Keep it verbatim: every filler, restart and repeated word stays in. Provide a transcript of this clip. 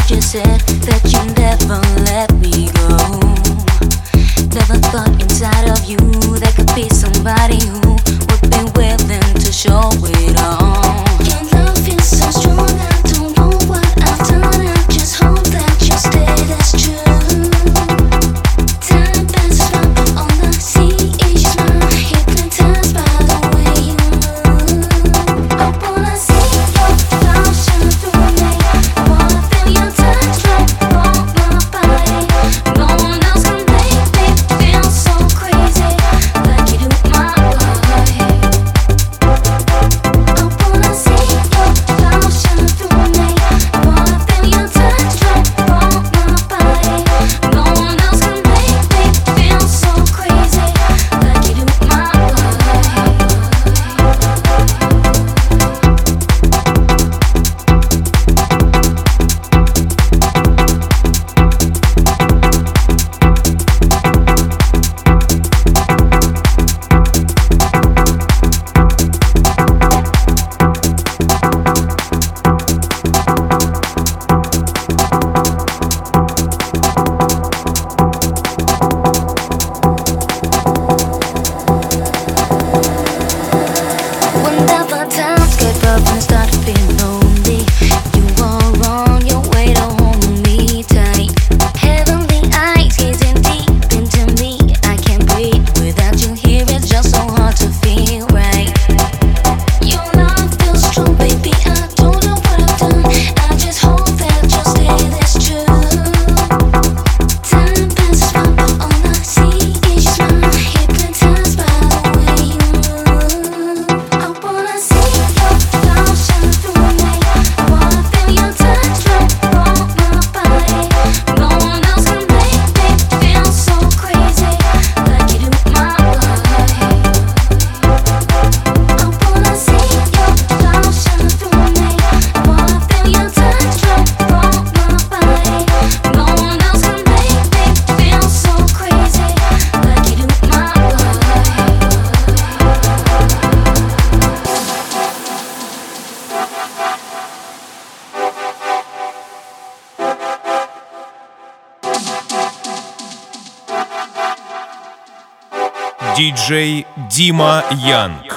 you said that you never let me go. Never thought inside of you there could be somebody who would be willing to show it all. Your love feels so strong, I don't know what I've done. I just hope that you stay this true. Time passes by on the sea, each smile hypnotized by the way you move. I wanna see your love shine through me. I wanna feel your touch right on my body. No one else can make me feel so crazy like you do my body. I wanna see your love shine through me. I wanna feel your touch right on my body. No one else can make me feel so crazy like you do my body. Whenever times get rough and start to feel lonely, you are on your way to hold me tight. Heavenly eyes gazing deep into me. I can't breathe without you here. It's just so hard to feel right. Your love feels strong, baby. I don't know what I've done. I just hope that you'll stay this true. Time passes by on the sea, each smile hypnotized by the way you move. I wanna see your love shine through me. I wanna feel your touch right on my body. No one else can make me feel so crazy like you do my body. I wanna see your love shine through me. I wanna feel your touch right on my body. No one else can make me feel so crazy like you do my body. диджей Дима Ян.